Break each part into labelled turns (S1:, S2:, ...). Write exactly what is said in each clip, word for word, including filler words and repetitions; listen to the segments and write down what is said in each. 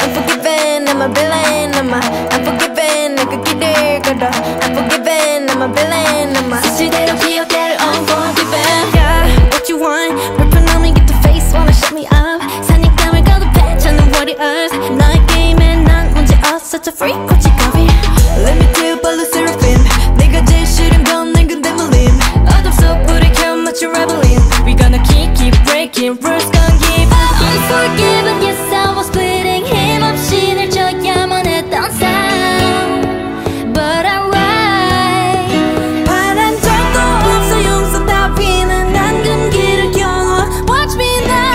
S1: Unforgiven, I'm a villain. I'm a unforgiven. 내가 길을 걸어. Unforgiven, I'm a villain. I'm a 수시대로 기억대로 unforgiven. Yeah, what you want? 불편함이 get the face wanna shut me up. 사냥감을 거듭해 찾는 warriors. 너의 게임에 난 문제 없어. Such a freak, 고치가비. Let me tell you, 발로 seraphim. 내가 제일 싫은 건 난 근데 물림. 어둠 속 불을 켜 맞춰 rebelling. We gonna keep keep breaking rules, gonna give up. Unforgiven, yes I was bleeding. 힘없이 늘 져야만 했던 삶. But alright. 바란 적도 없어 용서 따위는 난 금기를 겨눠. Watch me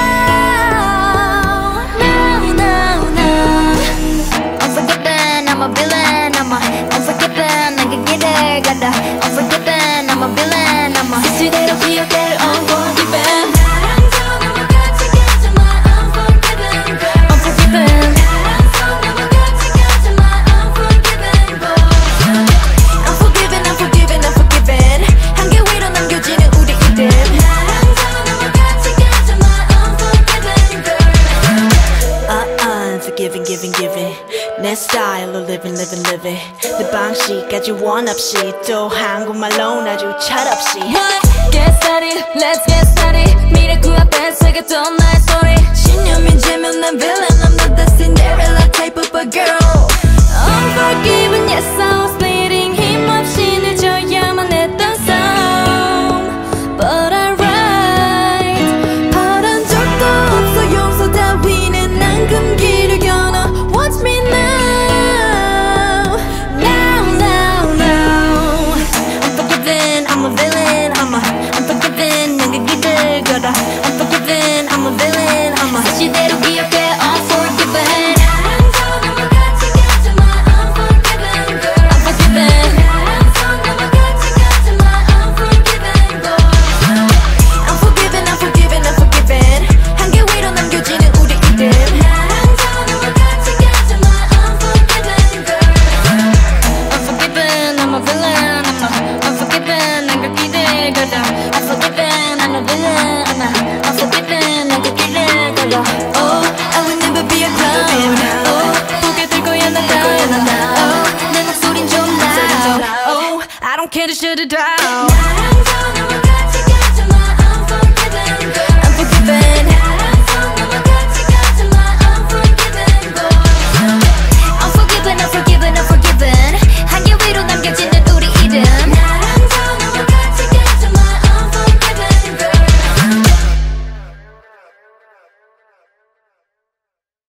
S1: now. Now, now, now. Unforgiven, I'm a villain. I'm a unforgiven. 난 그 길을 가다. Unforgiven, I'm a villain. I'm a 수시대로 기억대로 unforgiven. Giving, giving, giving 내 스타일로 living, living, living 내 방식 아주 원 없이 또 한국말로 아주 철없이 Get started, let's get started 미래 그 앞에 새겼던 나의 소리 신념이 지면 난 villain I'm not the Cinderella type of a girl Unforgiven, yes I was bleeding 힘없이 늦어야만 했던 싸움 But alright 바란 적도 없어 용서 따위는 난 금기를 겨눠 Watch me now Now, now, now Unforgiven, I'm a villain I'm a unforgiven 난 그 길을 걸어 Unforgiven, I'm a villain I'm a 수시대로 기억해 Unforgiven I don't care to shut it down